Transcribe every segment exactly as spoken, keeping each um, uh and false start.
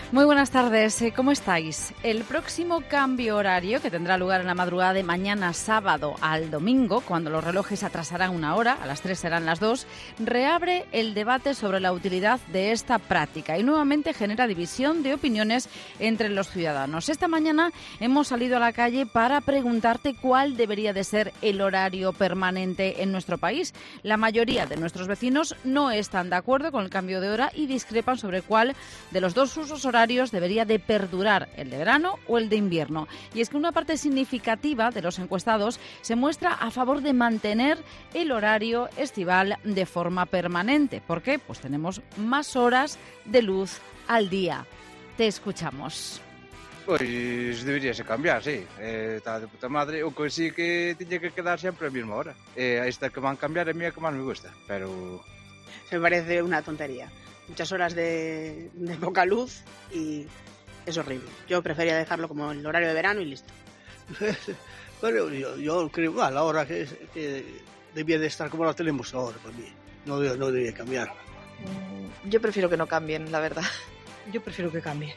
Muy buenas tardes, ¿cómo estáis? El próximo cambio horario, que tendrá lugar en la madrugada de mañana sábado al domingo, cuando los relojes atrasarán una hora, a las tres serán las dos, reabre el debate sobre la utilidad de esta práctica y nuevamente genera división de opiniones entre los ciudadanos. Esta mañana hemos salido a la calle para preguntarte cuál debería de ser el horario permanente en nuestro país. La mayoría de nuestros vecinos no están de acuerdo con el cambio de hora y discrepan sobre cuál de los dos usos horarios debería de perdurar, el de verano o el de invierno. Y es que una parte significativa de los encuestados se muestra a favor de mantener el horario estival de forma permanente. ¿Por qué? Pues tenemos más horas de luz al día. Te escuchamos. Pois deberíase cambiar, sí. Eh, está de puta madre. O que sí que tiña que quedar sempre a mesma hora. Eh, esta que van cambiar é a mía que máis me gusta, pero... Se me parece una tontería. Muchas horas de, de poca luz y es horrible. Yo prefería dejarlo como el horario de verano y listo. Bueno, yo, yo creo que a la hora que, que debía de estar como la tenemos ahora para mí. No, no debía cambiar. Yo prefiero que no cambien, la verdad. Yo prefiero que cambie.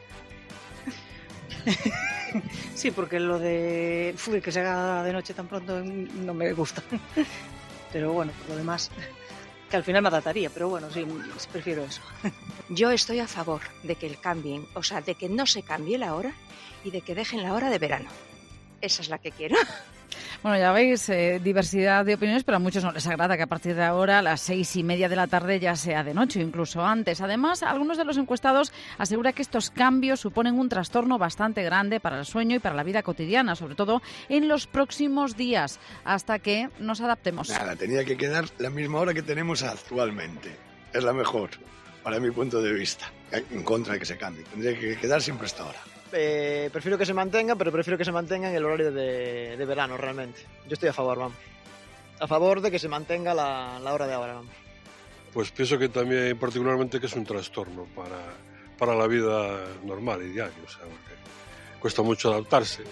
Sí, porque lo de uy, que se haga de noche tan pronto no me gusta. Pero bueno, por lo demás... que al final me adaptaría, pero bueno, sí, prefiero eso. Yo estoy a favor de que el cambien, o sea, de que no se cambie la hora y de que dejen la hora de verano. Esa es la que quiero. Bueno, ya veis, eh, diversidad de opiniones, pero a muchos no les agrada que a partir de ahora, a las seis y media de la tarde, ya sea de noche o incluso antes. Además, algunos de los encuestados aseguran que estos cambios suponen un trastorno bastante grande para el sueño y para la vida cotidiana, sobre todo en los próximos días, hasta que nos adaptemos. Nada, tenía que quedar la misma hora que tenemos actualmente. Es la mejor, para mi punto de vista. En contra de que se cambie. Tendría que quedar siempre esta hora. Eh, prefiero que se mantenga, pero prefiero que se mantenga en el horario de, de verano, realmente. Yo estoy a favor, vamos. A favor de que se mantenga la, la hora de ahora, vamos. Pues pienso que también, particularmente, que es un trastorno para, para la vida normal y diaria, o sea, porque cuesta mucho adaptarse.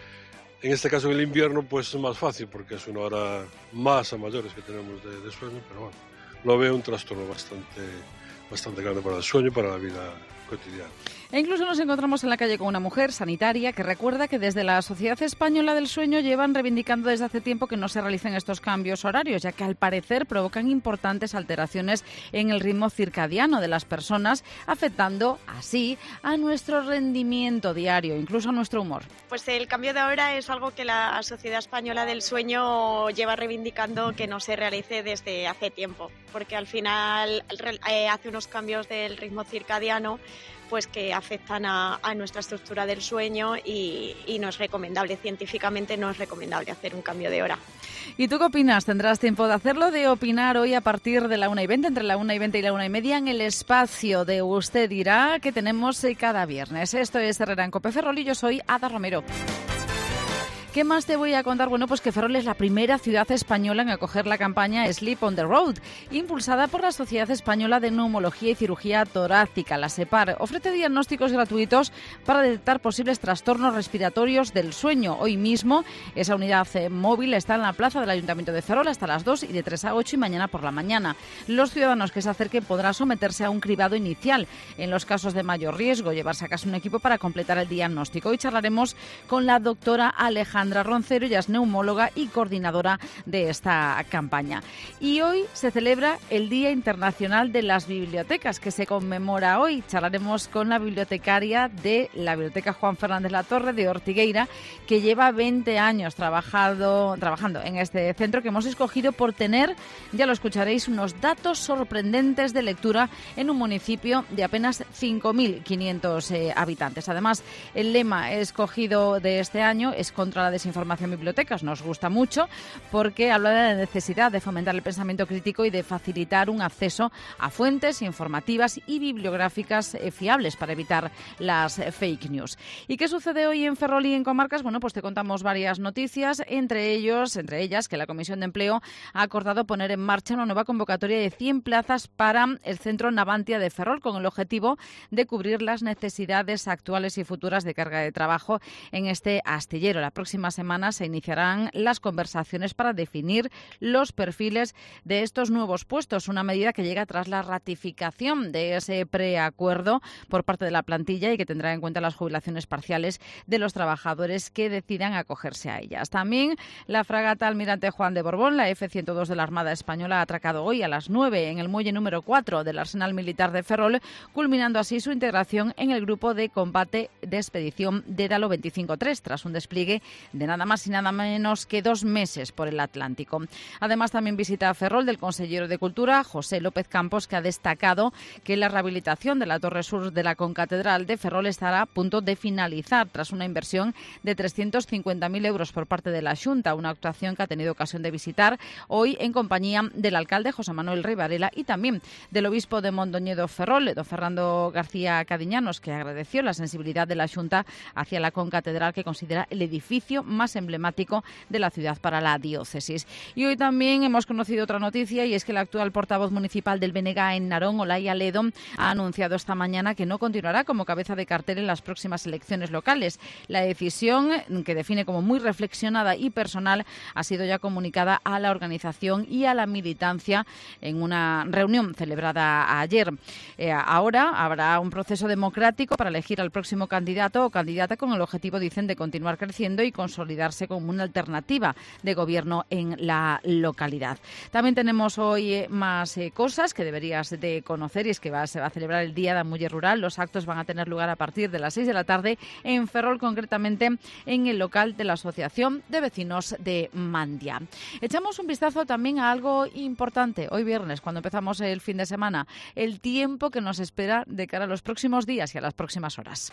En este caso, en el invierno, pues es más fácil, porque es una hora más a mayores que tenemos de, de sueño, pero bueno, lo veo un trastorno bastante, bastante grande para el sueño y para la vida cotidiana. E incluso nos encontramos en la calle con una mujer sanitaria que recuerda que desde la Sociedad Española del Sueño llevan reivindicando desde hace tiempo que no se realicen estos cambios horarios, ya que al parecer provocan importantes alteraciones en el ritmo circadiano de las personas, afectando así a nuestro rendimiento diario, incluso a nuestro humor. Pues el cambio de hora es algo que la Sociedad Española del Sueño lleva reivindicando que no se realice desde hace tiempo, porque al final eh, hace unos cambios del ritmo circadiano pues que afectan a, a nuestra estructura del sueño y, y no es recomendable, científicamente no es recomendable hacer un cambio de hora. ¿Y tú qué opinas? Tendrás tiempo de hacerlo, de opinar hoy a partir de la una y veinte, entre la una y veinte y la una y media, en el espacio de Usted Dirá, que tenemos cada viernes. Esto es Herrera en Cope Ferrol y yo soy Ada Romero. ¿Qué más te voy a contar? Bueno, pues que Ferrol es la primera ciudad española en acoger la campaña Sleep on the Road, impulsada por la Sociedad Española de Neumología y Cirugía Torácica, la SEPAR. Ofrece diagnósticos gratuitos para detectar posibles trastornos respiratorios del sueño. Hoy mismo esa unidad eh, móvil está en la plaza del Ayuntamiento de Ferrol hasta las dos y de tres a ocho y mañana por la mañana. Los ciudadanos que se acerquen podrán someterse a un cribado inicial. En los casos de mayor riesgo, llevarse a casa un equipo para completar el diagnóstico. Hoy charlaremos con la doctora Alejandra Alejandra Roncero, ella es neumóloga y coordinadora de esta campaña. Y hoy se celebra el Día Internacional de las Bibliotecas, que se conmemora hoy. Charlaremos con la bibliotecaria de la Biblioteca Juan Fernández Latorre de Ortigueira, que lleva veinte años trabajado, trabajando en este centro que hemos escogido por tener, ya lo escucharéis, unos datos sorprendentes de lectura en un municipio de apenas cinco mil quinientos eh, habitantes. Además, el lema escogido de este año es contra la desinformación en bibliotecas. Nos gusta mucho porque habla de la necesidad de fomentar el pensamiento crítico y de facilitar un acceso a fuentes informativas y bibliográficas eh, fiables para evitar las eh, fake news. ¿Y qué sucede hoy en Ferrol y en comarcas? Bueno, pues te contamos varias noticias, entre ellos, entre ellas que la Comisión de Empleo ha acordado poner en marcha una nueva convocatoria de cien plazas para el Centro Navantia de Ferrol, con el objetivo de cubrir las necesidades actuales y futuras de carga de trabajo en este astillero. La próxima próximas semanas se iniciarán las conversaciones para definir los perfiles de estos nuevos puestos, una medida que llega tras la ratificación de ese preacuerdo por parte de la plantilla y que tendrá en cuenta las jubilaciones parciales de los trabajadores que decidan acogerse a ellas. También la fragata Almirante Juan de Borbón, la F ciento dos de la Armada Española, ha atracado hoy a las nueve en el muelle número cuatro del Arsenal Militar de Ferrol, culminando así su integración en el grupo de combate de expedición Dédalo veinticinco tres, tras un despliegue de nada más y nada menos que dos meses por el Atlántico. Además, también visita a Ferrol del consejero de Cultura, José López Campos, que ha destacado que la rehabilitación de la Torre Sur de la Concatedral de Ferrol estará a punto de finalizar tras una inversión de trescientos cincuenta mil euros por parte de la Xunta, una actuación que ha tenido ocasión de visitar hoy en compañía del alcalde José Manuel Rey Varela y también del obispo de Mondoñedo Ferrol, don Fernando García Cadiñanos, que agradeció la sensibilidad de la Xunta hacia la concatedral, que considera el edificio más emblemático de la ciudad para la diócesis. Y hoy también hemos conocido otra noticia, y es que el actual portavoz municipal del B N G en Narón, Olaya Ledo, ha anunciado esta mañana que no continuará como cabeza de cartel en las próximas elecciones locales. La decisión, que define como muy reflexionada y personal, ha sido ya comunicada a la organización y a la militancia en una reunión celebrada ayer. Eh, ahora habrá un proceso democrático para elegir al próximo candidato o candidata con el objetivo, dicen, de continuar creciendo y consolidarse como una alternativa de gobierno en la localidad. También tenemos hoy eh, más eh, cosas que deberías de conocer, y es que va, se va a celebrar el Día de la Muller Rural. Los actos van a tener lugar a partir de las seis de la tarde en Ferrol, concretamente en el local de la Asociación de Vecinos de Mandia. Echamos un vistazo también a algo importante hoy viernes, cuando empezamos el fin de semana, el tiempo que nos espera de cara a los próximos días y a las próximas horas.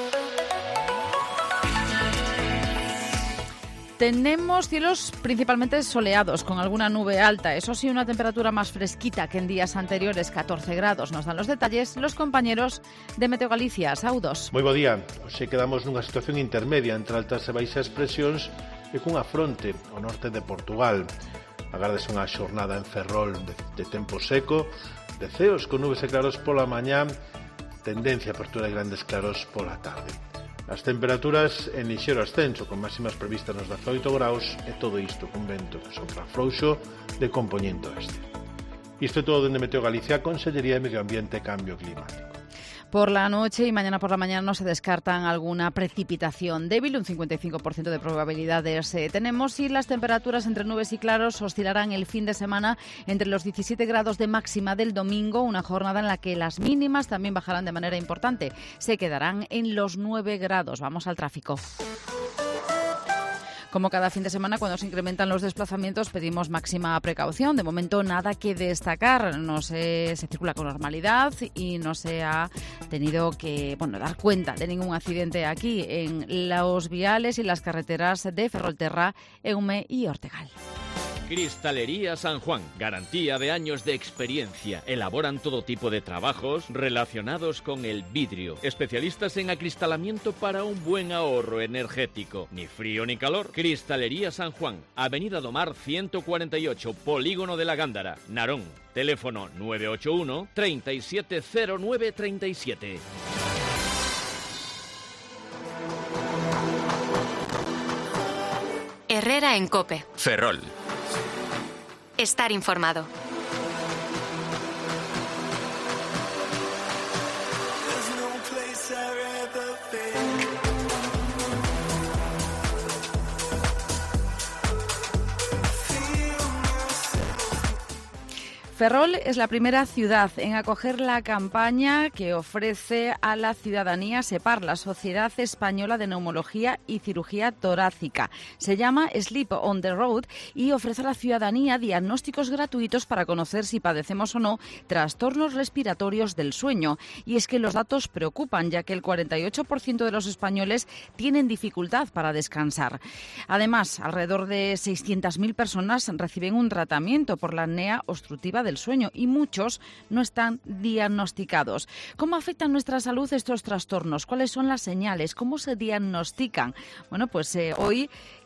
Tenemos cielos principalmente soleados, con alguna nube alta. Eso sí, una temperatura más fresquita que en días anteriores, catorce grados. Nos dan los detalles los compañeros de Meteo Galicia. Saudos. Moi bo día. Hoxe quedamos nunha situación intermedia entre altas e baixas presións e cunha fronte ao norte de Portugal. Agárdase unha xornada en Ferrol de, de tempo seco, de ceos con nubes e claros pola mañá, tendencia a apertura de grandes claros pola tarde. As temperaturas en lixeiro ascenso, con máximas previstas nos dezaoito graus, e todo isto con vento que sopra frouxo de compoñente oeste. Isto é todo dende Meteo Galicia, Consellería de Medio Ambiente e Cambio Climático. Por la noche y mañana por la mañana no se descartan alguna precipitación débil, un cincuenta y cinco por ciento de probabilidades eh, tenemos, y las temperaturas entre nubes y claros oscilarán el fin de semana entre los diecisiete grados de máxima del domingo, una jornada en la que las mínimas también bajarán de manera importante, se quedarán en los nueve grados. Vamos al tráfico. Como cada fin de semana, cuando se incrementan los desplazamientos, pedimos máxima precaución. De momento, nada que destacar. No se, se circula con normalidad y no se ha tenido que bueno, dar cuenta de ningún accidente aquí en los viales y las carreteras de Ferrolterra, Eume y Ortegal. Cristalería San Juan, garantía de años de experiencia. Elaboran todo tipo de trabajos relacionados con el vidrio. Especialistas en acristalamiento para un buen ahorro energético. Ni frío ni calor. Cristalería San Juan, Avenida Domar ciento cuarenta y ocho, Polígono de la Gándara, Narón. Teléfono nueve ocho uno, tres siete cero nueve tres siete. Herrera en COPE. Ferrol. Estar informado. Ferrol es la primera ciudad en acoger la campaña que ofrece a la ciudadanía SEPAR, la Sociedad Española de Neumología y Cirugía Torácica. Se llama Sleep on the Road y ofrece a la ciudadanía diagnósticos gratuitos para conocer si padecemos o no trastornos respiratorios del sueño. Y es que los datos preocupan, ya que el cuarenta y ocho por ciento de los españoles tienen dificultad para descansar. Además, alrededor de seiscientas mil personas reciben un tratamiento por la apnea obstructiva del sueño y muchos no están diagnosticados. ¿Cómo afectan nuestra salud estos trastornos? ¿Cuáles son las señales? ¿Cómo se diagnostican? Bueno, pues eh, hoy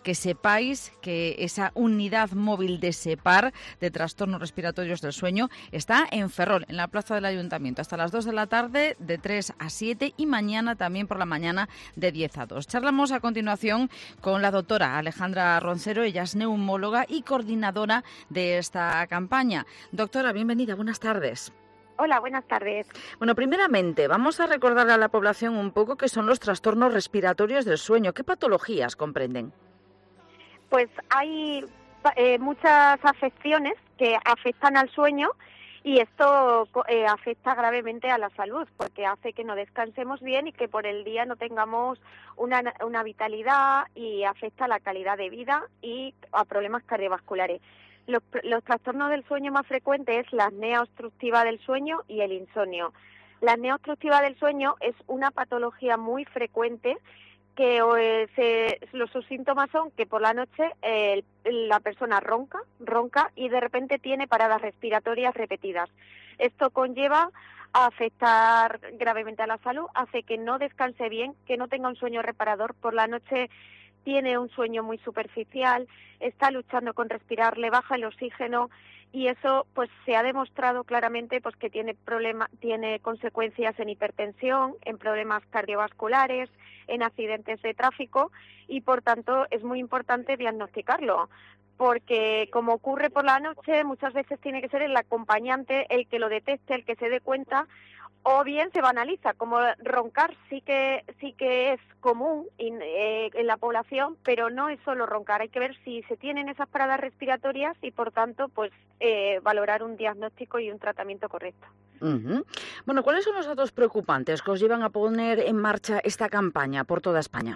que sepáis que esa unidad móvil de SEPAR, de trastornos respiratorios del sueño, está en Ferrol, en la plaza del Ayuntamiento, hasta las dos de la tarde, de tres a siete, y mañana también por la mañana de diez a dos. Charlamos a continuación con la doctora Alejandra Roncero, ella es neumóloga y coordinadora de esta campaña. Doctora, bienvenida, buenas tardes. Hola, buenas tardes. Bueno, primeramente, vamos a recordarle a la población un poco qué son los trastornos respiratorios del sueño. ¿Qué patologías comprenden? Pues hay eh, muchas afecciones que afectan al sueño y esto eh, afecta gravemente a la salud porque hace que no descansemos bien y que por el día no tengamos una, una vitalidad y afecta a la calidad de vida y a problemas cardiovasculares. Los, los trastornos del sueño más frecuentes es la apnea obstructiva del sueño y el insomnio. La apnea obstructiva del sueño es una patología muy frecuente que eh, se, los, sus síntomas son que por la noche eh, la persona ronca, ronca y de repente tiene paradas respiratorias repetidas. Esto conlleva a afectar gravemente a la salud, hace que no descanse bien, que no tenga un sueño reparador por la noche. Tiene un sueño muy superficial, está luchando con respirar, le baja el oxígeno y eso pues se ha demostrado claramente pues que tiene problema, tiene consecuencias en hipertensión, en problemas cardiovasculares, en accidentes de tráfico y por tanto es muy importante diagnosticarlo. Porque como ocurre por la noche, muchas veces tiene que ser el acompañante el que lo detecte, el que se dé cuenta, o bien se banaliza, como roncar sí que sí que es común en, eh, en la población, pero no es solo roncar, hay que ver si se tienen esas paradas respiratorias y por tanto pues eh, valorar un diagnóstico y un tratamiento correcto. Uh-huh. Bueno, ¿cuáles son los datos preocupantes que os llevan a poner en marcha esta campaña por toda España?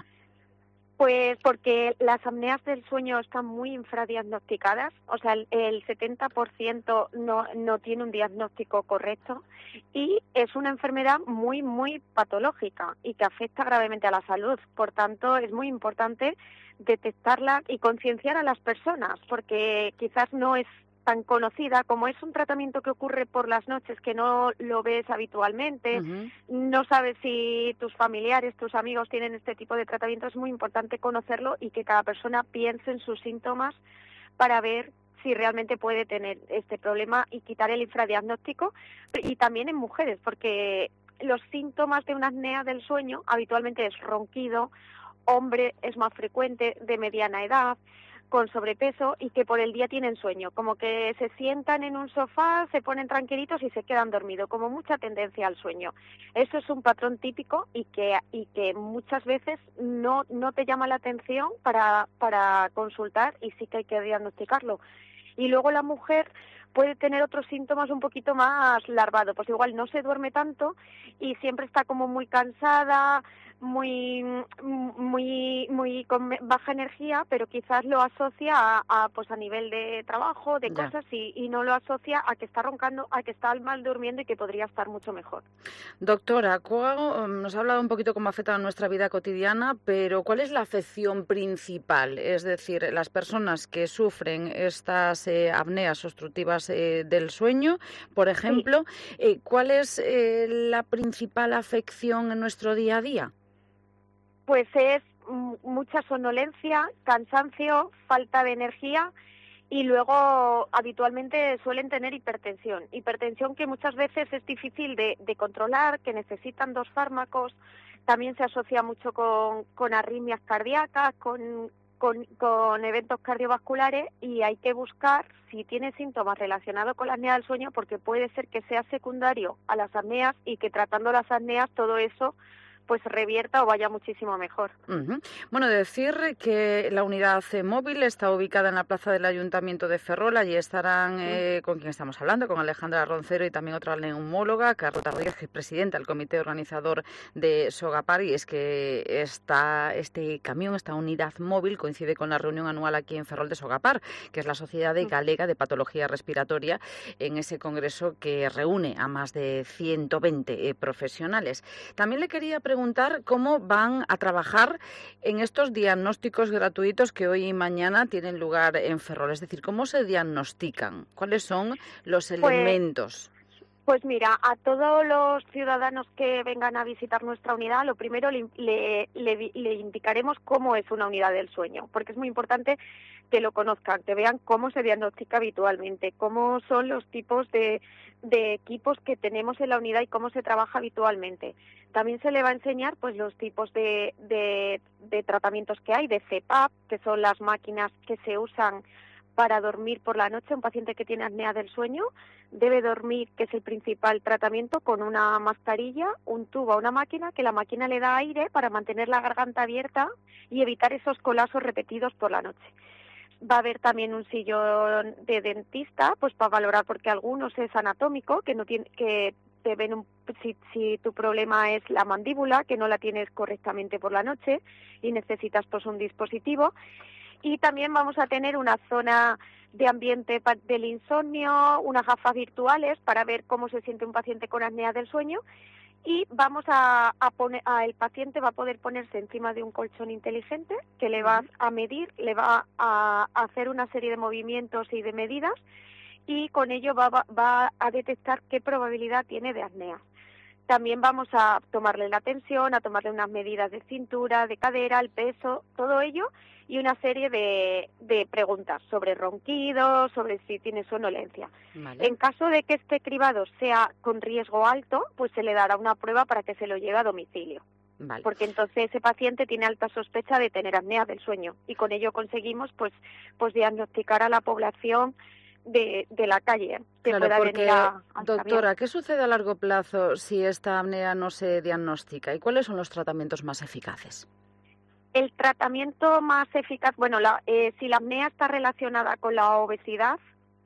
Pues porque las apneas del sueño están muy infradiagnosticadas, o sea, el, el setenta por ciento no, no tiene un diagnóstico correcto y es una enfermedad muy, muy patológica y que afecta gravemente a la salud. Por tanto, es muy importante detectarla y concienciar a las personas, porque quizás no es tan conocida, como es un tratamiento que ocurre por las noches, que no lo ves habitualmente, uh-huh. No sabes si tus familiares, tus amigos tienen este tipo de tratamiento, es muy importante conocerlo y que cada persona piense en sus síntomas para ver si realmente puede tener este problema y quitar el infradiagnóstico, y también en mujeres, porque los síntomas de una apnea del sueño habitualmente es ronquido, hombre es más frecuente, de mediana edad, con sobrepeso y que por el día tienen sueño, como que se sientan en un sofá, se ponen tranquilitos y se quedan dormidos, como mucha tendencia al sueño. Eso es un patrón típico y que y que muchas veces no no te llama la atención para para consultar y sí que hay que diagnosticarlo. Y luego la mujer puede tener otros síntomas un poquito más larvados, pues igual no se duerme tanto y siempre está como muy cansada, muy muy muy con baja energía, pero quizás lo asocia a, a pues a nivel de trabajo, de ya. cosas y, y no lo asocia a que está roncando, a que está mal durmiendo y que podría estar mucho mejor. Doctora, ¿cuál, nos ha hablado un poquito cómo afecta a nuestra vida cotidiana, pero ¿cuál es la afección principal? Es decir, las personas que sufren estas eh, apneas obstructivas eh, del sueño, por ejemplo, sí. eh, ¿cuál es eh, la principal afección en nuestro día a día? Pues es mucha somnolencia, cansancio, falta de energía y luego habitualmente suelen tener hipertensión. Hipertensión que muchas veces es difícil de, de controlar, que necesitan dos fármacos. También se asocia mucho con, con arritmias cardíacas, con, con, con eventos cardiovasculares y hay que buscar si tiene síntomas relacionados con la apnea del sueño porque puede ser que sea secundario a las apneas y que tratando las apneas todo eso pues revierta o vaya muchísimo mejor. Uh-huh. Bueno, decir que la unidad móvil está ubicada en la plaza del Ayuntamiento de Ferrol. Allí estarán, eh, con quien estamos hablando, con Alejandra Roncero y también otra neumóloga, Carlota Rodríguez, presidenta del comité organizador de Sogapar. Y es que esta, este camión, esta unidad móvil, coincide con la reunión anual aquí en Ferrol de Sogapar, que es la Sociedad de Galega de Patología Respiratoria, en ese congreso que reúne a más de ciento veinte eh, profesionales. También le quería preguntar preguntar cómo van a trabajar en estos diagnósticos gratuitos que hoy y mañana tienen lugar en Ferrol. Es decir, ¿cómo se diagnostican? ¿Cuáles son los elementos? Pues mira, a todos los ciudadanos que vengan a visitar nuestra unidad, lo primero le, le, le, le indicaremos cómo es una unidad del sueño, porque es muy importante que lo conozcan, que vean cómo se diagnostica habitualmente, cómo son los tipos de, de equipos que tenemos en la unidad y cómo se trabaja habitualmente. También se le va a enseñar pues los tipos de, de, de tratamientos que hay, de C P A P, que son las máquinas que se usan para dormir por la noche. Un paciente que tiene apnea del sueño debe dormir, que es el principal tratamiento, con una mascarilla, un tubo a una máquina, que la máquina le da aire para mantener la garganta abierta y evitar esos colapsos repetidos por la noche. Va a haber también un sillón de dentista, pues para valorar, porque algunos es anatómico, que no tiene, que te ven un, si, si tu problema es la mandíbula, que no la tienes correctamente por la noche y necesitas pues un dispositivo. Y también vamos a tener una zona de ambiente del insomnio, unas gafas virtuales para ver cómo se siente un paciente con apnea del sueño, y vamos a, a poner, a, el paciente va a poder ponerse encima de un colchón inteligente que le va a medir, le va a, a hacer una serie de movimientos y de medidas, y con ello va, va, va a detectar qué probabilidad tiene de apnea. También vamos a tomarle la tensión, a tomarle unas medidas de cintura, de cadera, el peso, todo ello, y una serie de, de preguntas sobre ronquidos, sobre si tiene sonolencia. Vale. En caso de que este cribado sea con riesgo alto, pues se le dará una prueba para que se lo lleve a domicilio. Vale. Porque entonces ese paciente tiene alta sospecha de tener apnea del sueño, y con ello conseguimos pues, pues diagnosticar a la población de, de la calle que claro, pueda porque, venir a, a doctora, ¿qué sucede a largo plazo si esta apnea no se diagnostica? ¿Y cuáles son los tratamientos más eficaces? El tratamiento más eficaz, bueno, la, eh, si la apnea está relacionada con la obesidad,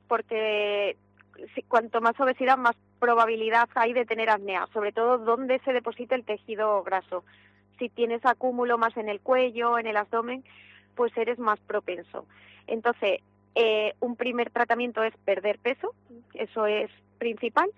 porque si, cuanto más obesidad, más probabilidad hay de tener apnea, sobre todo donde se deposita el tejido graso. Si tienes acúmulo más en el cuello, en el abdomen, pues eres más propenso. Entonces, eh, un primer tratamiento es perder peso, eso es principal.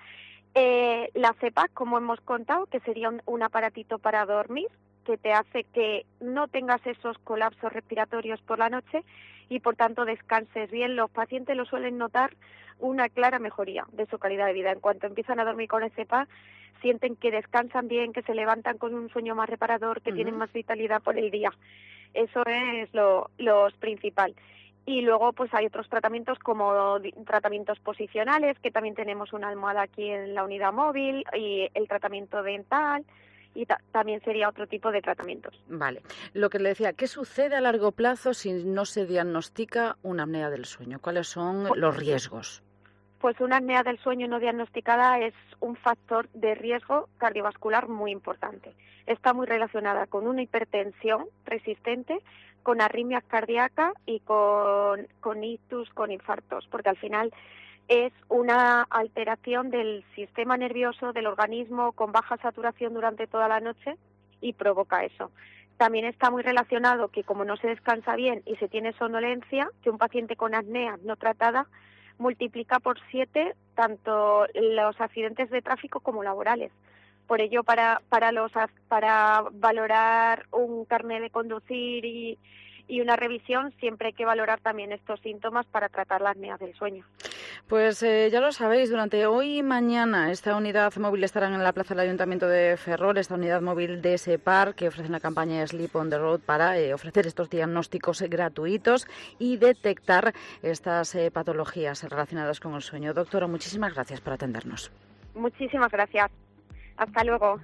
Eh, la C P A P, como hemos contado, que sería un, un aparatito para dormir, que te hace que no tengas esos colapsos respiratorios por la noche y por tanto descanses bien. Los pacientes lo suelen notar una clara mejoría de su calidad de vida. En cuanto empiezan a dormir con el C P A P, sienten que descansan bien, que se levantan con un sueño más reparador, que uh-huh. tienen más vitalidad por el día. Eso es lo, lo principal. Y luego pues hay otros tratamientos como tratamientos posicionales, que también tenemos una almohada aquí en la unidad móvil, y el tratamiento dental, y ta- también sería otro tipo de tratamientos. Vale. Lo que le decía, ¿qué sucede a largo plazo si no se diagnostica una apnea del sueño? ¿Cuáles son pues, los riesgos? Pues una apnea del sueño no diagnosticada es un factor de riesgo cardiovascular muy importante. Está muy relacionada con una hipertensión resistente, con arritmias cardíacas y con, con ictus, con infartos, porque al final es una alteración del sistema nervioso del organismo con baja saturación durante toda la noche y provoca eso. También está muy relacionado que como no se descansa bien y se tiene sonolencia, que un paciente con apnea no tratada multiplica por siete tanto los accidentes de tráfico como laborales. Por ello, para para los para valorar un carnet de conducir y y una revisión, siempre hay que valorar también estos síntomas para tratar la apnea del sueño. Pues eh, ya lo sabéis, durante hoy y mañana esta unidad móvil estará en la plaza del Ayuntamiento de Ferrol, esta unidad móvil de S E P A R, que ofrece una campaña Sleep on the Road para eh, ofrecer estos diagnósticos gratuitos y detectar estas eh, patologías relacionadas con el sueño. Doctora, muchísimas gracias por atendernos. Muchísimas gracias. Hasta luego.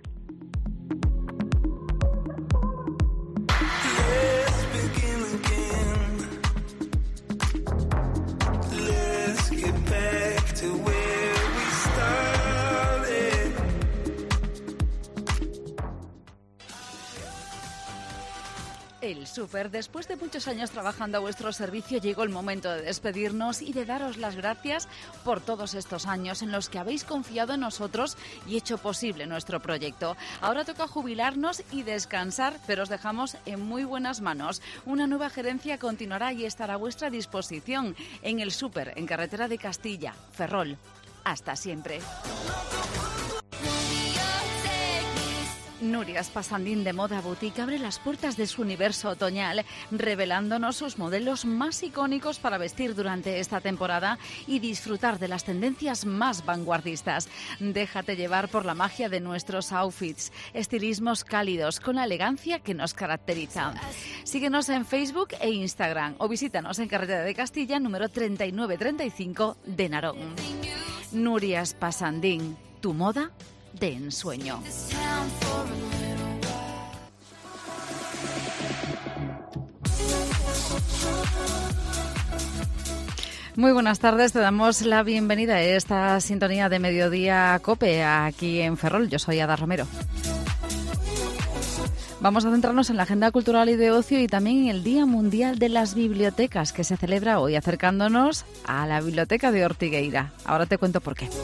El Súper, después de muchos años trabajando a vuestro servicio, llegó el momento de despedirnos y de daros las gracias por todos estos años en los que habéis confiado en nosotros y hecho posible nuestro proyecto. Ahora toca jubilarnos y descansar, pero os dejamos en muy buenas manos. Una nueva gerencia continuará y estará a vuestra disposición en el Súper, en carretera de Castilla, Ferrol. Hasta siempre. Nuria Spasandín de Moda Boutique abre las puertas de su universo otoñal, revelándonos sus modelos más icónicos para vestir durante esta temporada y disfrutar de las tendencias más vanguardistas. Déjate llevar por la magia de nuestros outfits, estilismos cálidos con la elegancia que nos caracteriza. Síguenos en Facebook e Instagram o visítanos en Carretera de Castilla, número treinta y nueve treinta y cinco de Narón. Nuria Spasandín, tu moda de ensueño. Muy buenas tardes, te damos la bienvenida a esta sintonía de Mediodía COPE aquí en Ferrol. Yo soy Ada Romero. Vamos a centrarnos en la agenda cultural y de ocio y también en el Día Mundial de las Bibliotecas que se celebra hoy, acercándonos a la Biblioteca de Ortigueira. Ahora te cuento por qué.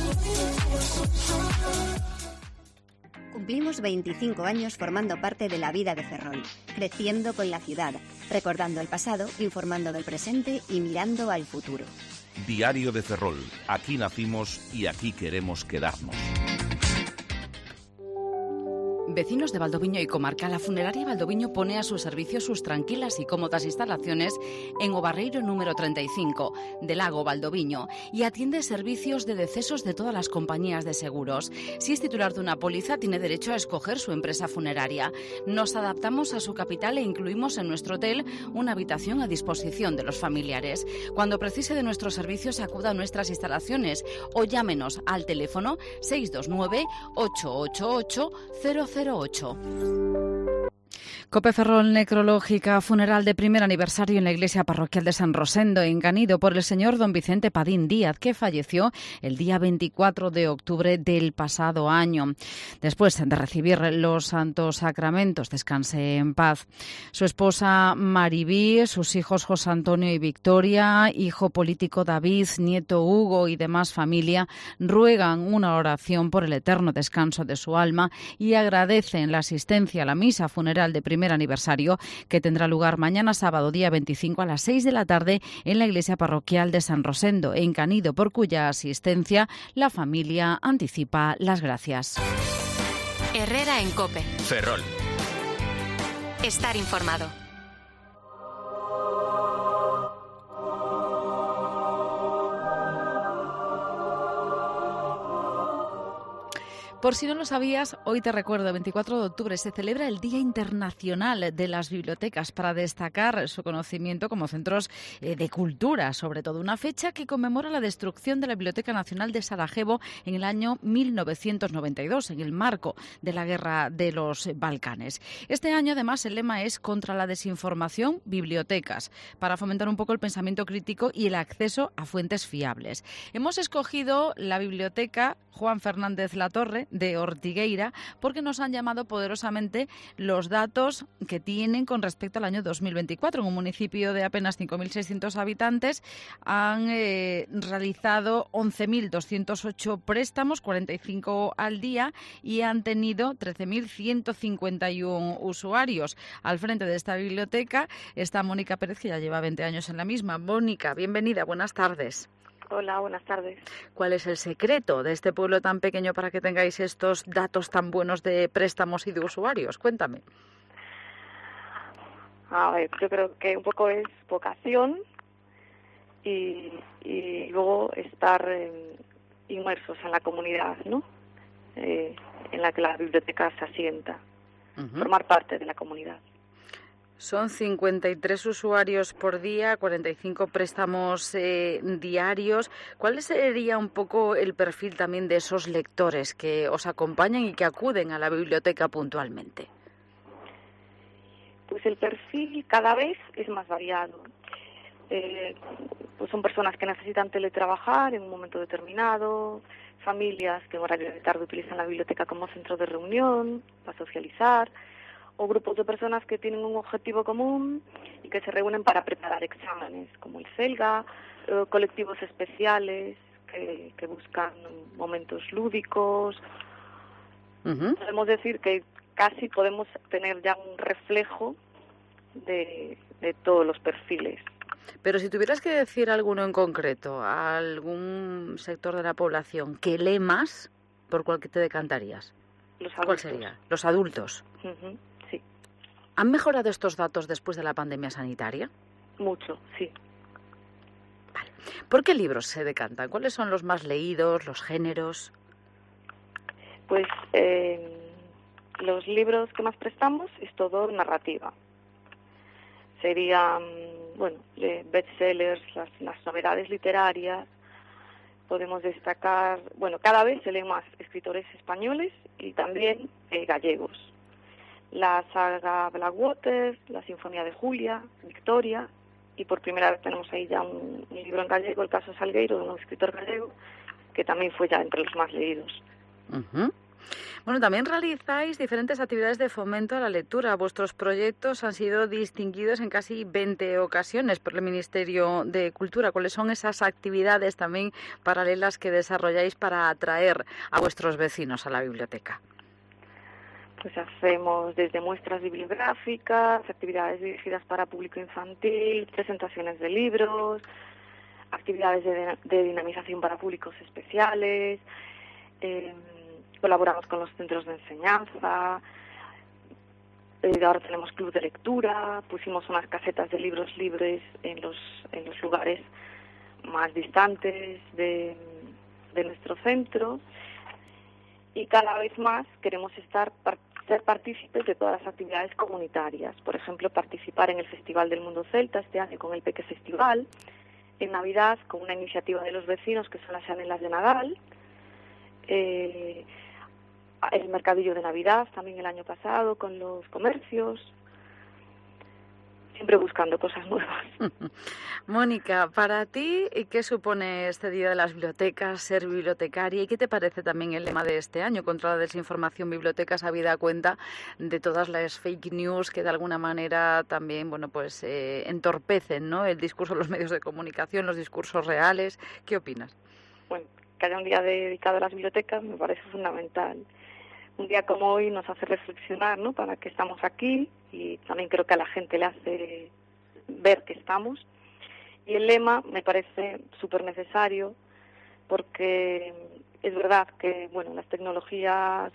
Cumplimos veinticinco años formando parte de la vida de Ferrol, creciendo con la ciudad, recordando el pasado, informando del presente y mirando al futuro. Diario de Ferrol. Aquí nacimos y aquí queremos quedarnos. Vecinos de Valdoviño y comarca, la funeraria Valdoviño pone a su servicio sus tranquilas y cómodas instalaciones en O Barreiro número treinta y cinco, del Lago Valdoviño, y atiende servicios de decesos de todas las compañías de seguros. Si es titular de una póliza, tiene derecho a escoger su empresa funeraria. Nos adaptamos a su capital e incluimos en nuestro hotel una habitación a disposición de los familiares. Cuando precise de nuestros servicios, acuda a nuestras instalaciones o llámenos al teléfono seis dos nueve, ocho ocho ocho, cero cero ocho. COPE Ferrol, necrológica funeral de primer aniversario en la iglesia parroquial de San Rosendo, en Canido, por el señor don Vicente Padín Díaz, que falleció el día veinticuatro de octubre del pasado año, después de recibir los santos sacramentos. Descanse en paz. Su esposa Maribí, sus hijos José Antonio y Victoria, hijo político David, nieto Hugo y demás familia ruegan una oración por el eterno descanso de su alma y agradecen la asistencia a la misa funeral de primer aniversario que tendrá lugar mañana sábado día veinticinco a las seis de la tarde en la iglesia parroquial de San Rosendo, en Canido, por cuya asistencia la familia anticipa las gracias. Herrera en COPE. Ferrol. Estar informado. Por si no lo sabías, hoy te recuerdo, veinticuatro de octubre se celebra el Día Internacional de las Bibliotecas para destacar su conocimiento como centros eh, de cultura, sobre todo una fecha que conmemora la destrucción de la Biblioteca Nacional de Sarajevo en el año mil novecientos noventa y dos, en el marco de la Guerra de los Balcanes. Este año, además, el lema es contra la desinformación, bibliotecas, para fomentar un poco el pensamiento crítico y el acceso a fuentes fiables. Hemos escogido la Biblioteca Juan Fernández Latorre de Ortigueira porque nos han llamado poderosamente los datos que tienen con respecto al año dos mil veinticuatro. En un municipio de apenas cinco mil seiscientos habitantes han eh, realizado once mil doscientos ocho préstamos, cuarenta y cinco al día, y han tenido trece mil ciento cincuenta y uno usuarios. Al frente de esta biblioteca está Mónica Pérez, que ya lleva veinte años en la misma. Mónica, bienvenida, buenas tardes. Hola, buenas tardes. ¿Cuál es el secreto de este pueblo tan pequeño para que tengáis estos datos tan buenos de préstamos y de usuarios? Cuéntame. A ver, yo creo que un poco es vocación y, y luego estar eh, inmersos en la comunidad, ¿no? Eh, en la que la biblioteca se asienta, uh-huh. Formar parte de la comunidad. Son cincuenta y tres usuarios por día, cuarenta y cinco préstamos eh, diarios. ¿Cuál sería un poco el perfil también de esos lectores que os acompañan y que acuden a la biblioteca puntualmente? Pues el perfil cada vez es más variado. Eh, pues son personas que necesitan teletrabajar en un momento determinado, familias que en horario de tarde utilizan la biblioteca como centro de reunión, para socializar, o grupos de personas que tienen un objetivo común y que se reúnen para preparar exámenes, como el CELGA, eh, colectivos especiales que, que buscan momentos lúdicos. Uh-huh. Podemos decir que casi podemos tener ya un reflejo de, de todos los perfiles. Pero si tuvieras que decir alguno en concreto, a algún sector de la población que lee más, ¿por cuál que te decantarías? Los adultos. ¿Cuál sería? Los adultos. Uh-huh, sí. ¿Han mejorado estos datos después de la pandemia sanitaria? Mucho, sí. Vale. ¿Por qué libros se decantan? ¿Cuáles son los más leídos, los géneros? Pues eh, los libros que más prestamos es todo narrativa. Serían, bueno, bestsellers, las, las novedades literarias. Podemos destacar, bueno, cada vez se leen más escritores españoles y también eh, gallegos. La saga Blackwater, la Sinfonía de Julia, Victoria, y por primera vez tenemos ahí ya un, un libro en gallego, El caso Salgueiro, de un escritor gallego, que también fue ya entre los más leídos. Uh-huh. Bueno, también realizáis diferentes actividades de fomento a la lectura. Vuestros proyectos han sido distinguidos en casi veinte ocasiones por el Ministerio de Cultura. ¿Cuáles son esas actividades también paralelas que desarrolláis para atraer a vuestros vecinos a la biblioteca? Pues hacemos desde muestras bibliográficas, actividades dirigidas para público infantil, presentaciones de libros, actividades de, de dinamización para públicos especiales. Eh, Colaboramos con los centros de enseñanza, eh, ahora tenemos club de lectura, pusimos unas casetas de libros libres en los, en los lugares más distantes de, de nuestro centro, y cada vez más queremos estar ser partícipes de todas las actividades comunitarias. Por ejemplo, participar en el Festival del Mundo Celta este año con el Peque Festival, en Navidad con una iniciativa de los vecinos que son las Xanelas de Nadal, eh, el mercadillo de Navidad también el año pasado con los comercios, siempre buscando cosas nuevas. Mónica, para ti, ¿qué supone este Día de las Bibliotecas, ser bibliotecaria? ¿Y qué te parece también el lema de este año, contra la desinformación, bibliotecas habida cuenta de todas las fake news que de alguna manera también, bueno, pues eh, entorpecen, ¿no?, el discurso de los medios de comunicación, los discursos reales? ¿Qué opinas? Bueno, que haya un día dedicado a las bibliotecas me parece fundamental. Un día como hoy nos hace reflexionar, ¿no?, para qué estamos aquí, y también creo que a la gente le hace ver que estamos. Y el lema me parece súper necesario porque es verdad que, bueno, las tecnologías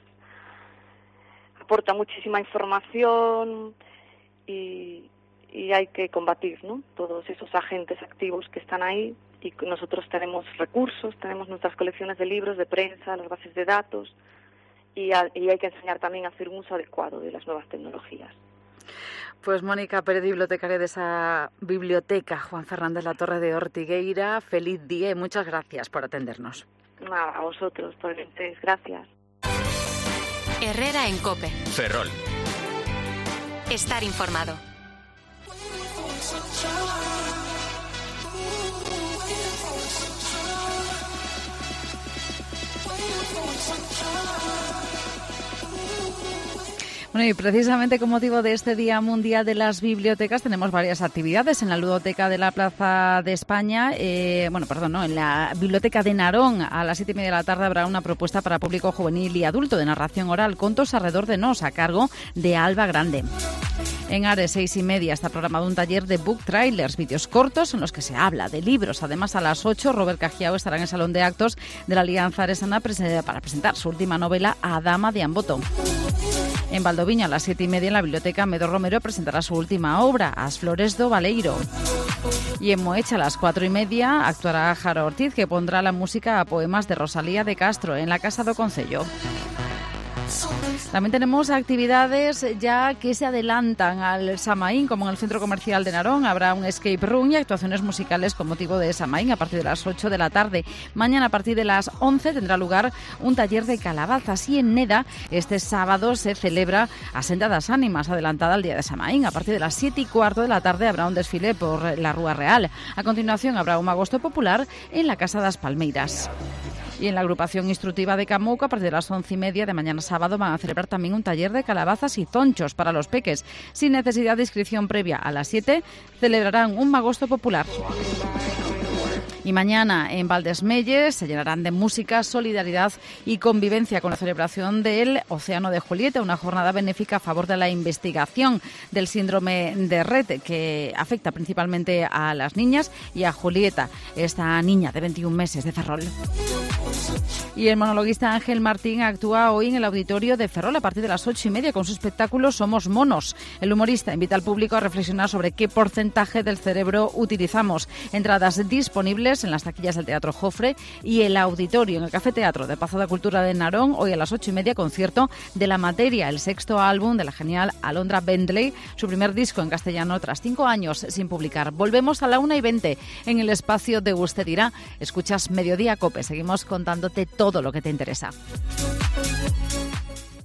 aportan muchísima información y, y hay que combatir, ¿no?, todos esos agentes activos que están ahí, y nosotros tenemos recursos, tenemos nuestras colecciones de libros, de prensa, las bases de datos, y, a, y hay que enseñar también a hacer un uso adecuado de las nuevas tecnologías. Pues Mónica Pérez, bibliotecaria de esa biblioteca Juan Fernández Latorre de Ortigueira, feliz día y muchas gracias por atendernos. Nada, a vosotros, por el interés, gracias. Herrera en COPE. Ferrol. Estar informado. Bueno, y precisamente con motivo de este Día Mundial de las Bibliotecas tenemos varias actividades en la Ludoteca de la Plaza de España, eh, bueno, perdón, no, en la Biblioteca de Narón a las siete y media de la tarde habrá una propuesta para público juvenil y adulto de narración oral, Contos alrededor de nos, a cargo de Alba Grande. En Ares, seis y media, está programado un taller de book trailers, vídeos cortos en los que se habla de libros. Además, a las ocho, Robert Cajiao estará en el Salón de Actos de la Alianza Aresana para presentar su última novela, A Dama de Amboto. En Valdoviña, a las siete y media, en la Biblioteca Medo Romero presentará su última obra, As Flores do Baleiro. Y en Moecha, a las cuatro y media, actuará Jara Ortiz, que pondrá la música a poemas de Rosalía de Castro en la Casa do Concello. También tenemos actividades ya que se adelantan al Samaín, como en el Centro Comercial de Narón. Habrá un escape room y actuaciones musicales con motivo de Samaín a partir de las ocho de la tarde. Mañana a partir de las once tendrá lugar un taller de calabazas, y en Neda este sábado se celebra a Senda das Ánimas, adelantada al día de Samaín. A partir de las siete y cuarto de la tarde habrá un desfile por la Rúa Real. A continuación habrá un magosto popular en la Casa das Palmeiras. Y en la agrupación instructiva de Camouco, a partir de las once y media de mañana sábado, van a celebrar también un taller de calabazas y zonchos para los peques. Sin necesidad de inscripción previa, a las siete celebrarán un magosto popular. Y mañana en Valdesmelles se llenarán de música, solidaridad y convivencia con la celebración del Océano de Julieta, una jornada benéfica a favor de la investigación del síndrome de Rett, que afecta principalmente a las niñas y a Julieta, esta niña de veintiún meses de Ferrol. Y el monologuista Ángel Martín actúa hoy en el auditorio de Ferrol a partir de las ocho y media con su espectáculo Somos Monos. El humorista invita al público a reflexionar sobre qué porcentaje del cerebro utilizamos. Entradas disponibles en las taquillas del Teatro Jofre y el auditorio en el Café Teatro de Pazo da Cultura de Narón. Hoy a las ocho y media concierto de La Materia, el sexto álbum de la genial Alondra Bentley, su primer disco en castellano tras cinco años sin publicar. Volvemos a la una y veinte en el espacio de Usted Dirá. Escuchas Mediodía Cope. Seguimos contándote todo lo que te interesa.